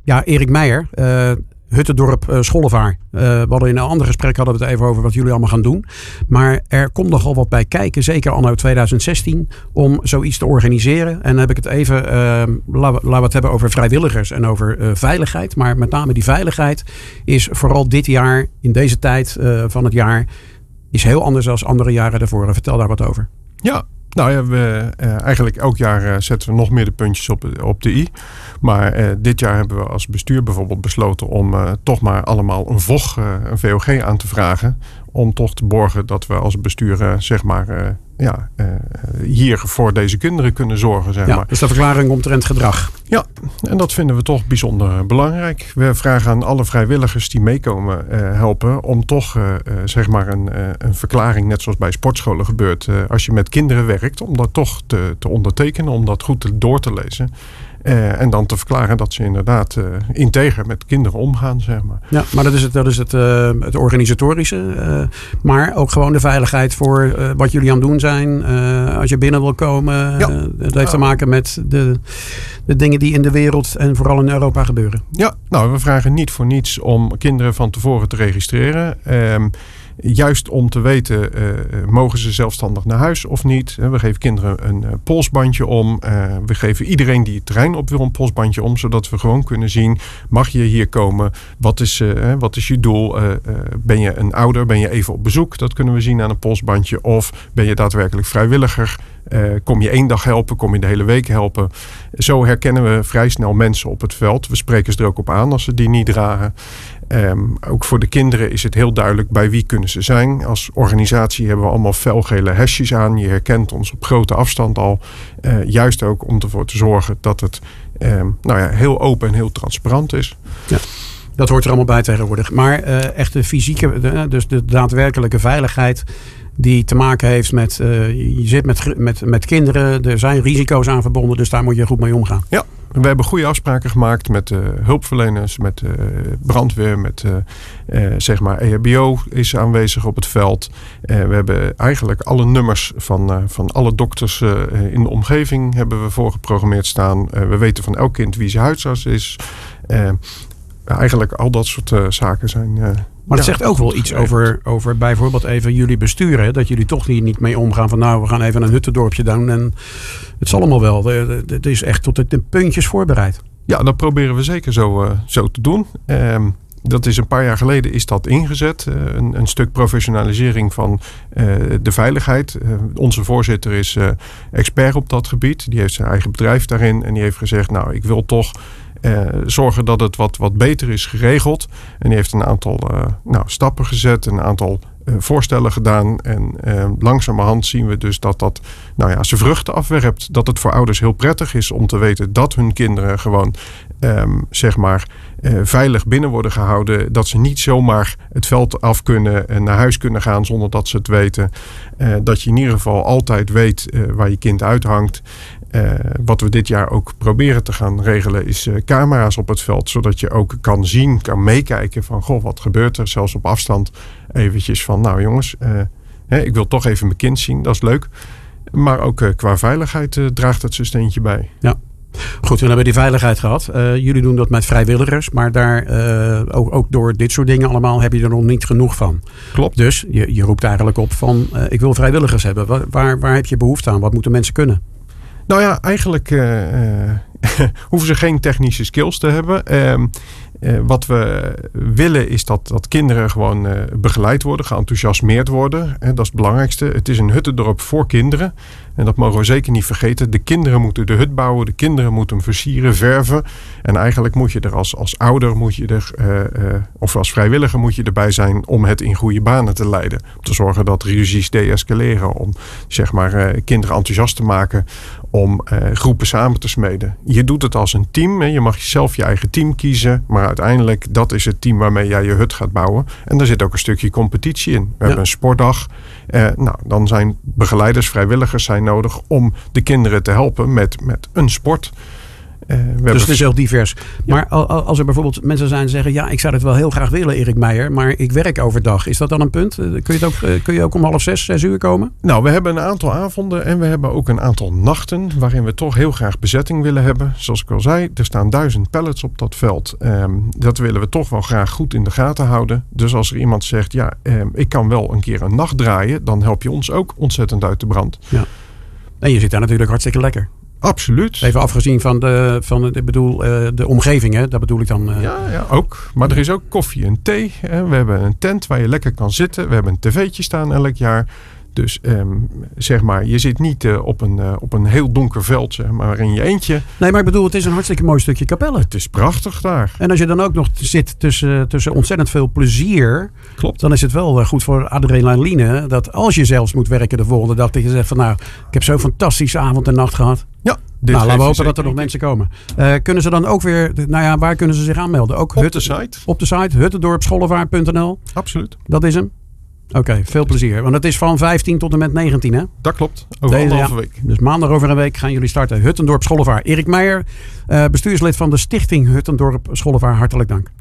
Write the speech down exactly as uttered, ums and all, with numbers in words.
Ja, Erik Meijer, uh, Huttendorp uh, Schollevaar. Uh, we hadden in een ander gesprek hadden we het even over wat jullie allemaal gaan doen. Maar er komt nogal wat bij kijken, zeker anno twintig zestien, om zoiets te organiseren. En dan heb ik het even, uh, laten we het hebben over vrijwilligers en over uh, veiligheid. Maar met name die veiligheid is vooral dit jaar, in deze tijd uh, van het jaar, is heel anders dan andere jaren daarvoor. Vertel daar wat over. Ja. Nou ja, we, uh, eigenlijk elk jaar uh, zetten we nog meer de puntjes op, op de i. Maar uh, dit jaar hebben we als bestuur bijvoorbeeld besloten om uh, toch maar allemaal een V O G, uh, een V O G aan te vragen. Om toch te borgen dat we als bestuur uh, zeg maar, uh, ja, uh, hier voor deze kinderen kunnen zorgen. Zeg ja, maar. Dus de verklaring omtrent gedrag. Ja, en dat vinden we toch bijzonder belangrijk. We vragen aan alle vrijwilligers die meekomen uh, helpen om toch uh, uh, zeg maar een, uh, een verklaring, net zoals bij sportscholen gebeurt, uh, als je met kinderen werkt, om dat toch te, te ondertekenen, om dat goed te, door te lezen. Uh, en dan te verklaren dat ze inderdaad uh, integer met kinderen omgaan, zeg maar. Ja, maar dat is het, dat is het, uh, het organisatorische. Uh, maar ook gewoon de veiligheid voor uh, wat jullie aan het doen zijn. Uh, als je binnen wil komen. Ja. Uh, dat heeft te maken met de, de dingen die in de wereld en vooral in Europa gebeuren. Ja, nou, we vragen niet voor niets om kinderen van tevoren te registreren. Um, Juist om te weten, uh, mogen ze zelfstandig naar huis of niet. We geven kinderen een uh, polsbandje om. Uh, we geven iedereen die het terrein op wil een polsbandje om. Zodat we gewoon kunnen zien, mag je hier komen? Wat is, uh, wat is je doel? Uh, uh, ben je een ouder? Ben je even op bezoek? Dat kunnen we zien aan een polsbandje. Of ben je daadwerkelijk vrijwilliger? Uh, kom je één dag helpen? Kom je de hele week helpen? Zo herkennen we vrij snel mensen op het veld. We spreken ze er ook op aan als ze die niet dragen. Um, ook voor de kinderen is het heel duidelijk bij wie kunnen ze zijn. Als organisatie hebben we allemaal felgele hesjes aan. Je herkent ons op grote afstand al. Uh, juist ook om ervoor te zorgen dat het um, nou ja, heel open en heel transparant is. Ja. Dat hoort er allemaal bij tegenwoordig. Maar uh, echt de fysieke, de, dus de daadwerkelijke veiligheid die te maken heeft met, uh, je zit met, met, met kinderen, er zijn risico's aan verbonden, dus daar moet je goed mee omgaan. Ja, we hebben goede afspraken gemaakt met uh, hulpverleners, met uh, brandweer, met uh, uh, zeg maar E H B O is aanwezig op het veld. Uh, we hebben eigenlijk alle nummers van, uh, van alle dokters uh, in de omgeving hebben we voorgeprogrammeerd staan. Uh, we weten van elk kind wie zijn huisarts is. Uh, eigenlijk al dat soort uh, zaken zijn... Uh, Maar dat ja, zegt ook wel iets over, over bijvoorbeeld even jullie besturen. Dat jullie toch hier niet mee omgaan van nou, we gaan even een huttendorpje doen. En het zal allemaal wel. Het is echt tot de puntjes voorbereid. Ja, dat proberen we zeker zo, uh, zo te doen. Um, dat is een paar jaar geleden is dat ingezet. Uh, een, een stuk professionalisering van uh, de veiligheid. Uh, onze voorzitter is uh, expert op dat gebied. Die heeft zijn eigen bedrijf daarin. En die heeft gezegd, nou, ik wil toch... Uh, zorgen dat het wat, wat beter is geregeld. En die heeft een aantal uh, nou, stappen gezet. Een aantal uh, voorstellen gedaan. En uh, langzamerhand zien we dus dat dat nou ja, zijn vruchten afwerpt. Dat het voor ouders heel prettig is om te weten dat hun kinderen gewoon um, zeg maar uh, veilig binnen worden gehouden. Dat ze niet zomaar het veld af kunnen en naar huis kunnen gaan zonder dat ze het weten. Uh, dat je in ieder geval altijd weet uh, waar je kind uithangt. Uh, wat we dit jaar ook proberen te gaan regelen is uh, camera's op het veld. Zodat je ook kan zien, kan meekijken van goh, wat gebeurt er? Zelfs op afstand eventjes van nou jongens, uh, hè, ik wil toch even mijn kind zien. Dat is leuk. Maar ook uh, qua veiligheid uh, draagt het zijn steentje bij. Ja. Goed, we hebben die veiligheid gehad. Uh, jullie doen dat met vrijwilligers. Maar daar, uh, ook, ook door dit soort dingen allemaal heb je er nog niet genoeg van. Klopt. Dus je, je roept eigenlijk op van uh, ik wil vrijwilligers hebben. Waar, waar, waar heb je behoefte aan? Wat moeten mensen kunnen? Nou ja, eigenlijk uh, uh, hoeven ze geen technische skills te hebben. Uh, uh, wat we willen is dat, dat kinderen gewoon uh, begeleid worden, geenthousiasmeerd worden. Uh, dat is het belangrijkste. Het is een huttendorp voor kinderen. En dat mogen we zeker niet vergeten. De kinderen moeten de hut bouwen. De kinderen moeten hem versieren, verven. En eigenlijk moet je er als, als ouder, moet je er, uh, uh, of als vrijwilliger moet je erbij zijn om het in goede banen te leiden. Om te zorgen dat ruzies deescaleren. Om zeg maar uh, kinderen enthousiast te maken. Om uh, groepen samen te smeden. Je doet het als een team. Hè. Je mag zelf je eigen team kiezen. Maar uiteindelijk, dat is het team waarmee jij je hut gaat bouwen. En daar zit ook een stukje competitie in. We ja. hebben een sportdag. Uh, nou, dan zijn begeleiders, vrijwilligers zijn nodig om de kinderen te helpen met, met een sport. Uh, we dus hebben... het is heel divers. Ja. Maar als er bijvoorbeeld mensen zijn die zeggen... ja, ik zou het wel heel graag willen, Erik Meijer... maar ik werk overdag. Is dat dan een punt? Kun je, het ook, kun je ook om half zes, zes uur komen? Nou, we hebben een aantal avonden... en we hebben ook een aantal nachten... waarin we toch heel graag bezetting willen hebben. Zoals ik al zei, er staan duizend pallets op dat veld. Um, dat willen we toch wel graag goed in de gaten houden. Dus als er iemand zegt... ja, um, ik kan wel een keer een nacht draaien... dan help je ons ook ontzettend uit de brand. Ja. En je zit daar natuurlijk hartstikke lekker. Absoluut. Even afgezien van de, van de, ik bedoel, uh, de omgeving, hè? Dat bedoel ik dan. Uh... Ja, ja, ook. Maar er is ook koffie en thee. Hè? We hebben een tent waar je lekker kan zitten. We hebben een tv'tje staan elk jaar. Dus um, zeg maar, je zit niet uh, op, een, uh, op een heel donker veld, zeg maar in je eentje. Nee, maar ik bedoel, het is een hartstikke mooi stukje Capelle. Het is prachtig daar. En als je dan ook nog zit tussen, tussen ontzettend veel plezier. Klopt. Dan is het wel uh, goed voor adrenaline. Dat als je zelfs moet werken de volgende dag. Dat je zegt van nou, ik heb zo'n fantastische avond en nacht gehad. Ja. Nou, laten we hopen dat er nog mensen komen. Uh, kunnen ze dan ook weer, nou ja, waar kunnen ze zich aanmelden? Ook op Hutte, de site. Op de site, huttendorp schollevaart punt n l. Absoluut. Dat is hem. Oké, okay, veel plezier. Want het is van vijftien tot en met negentien, hè? Dat klopt. Over Deze, anderhalve ja. week. Dus maandag over een week gaan jullie starten. Huttendorp Schollevaart. Erik Meijer, uh, bestuurslid van de stichting Huttendorp Schollevaart. Hartelijk dank.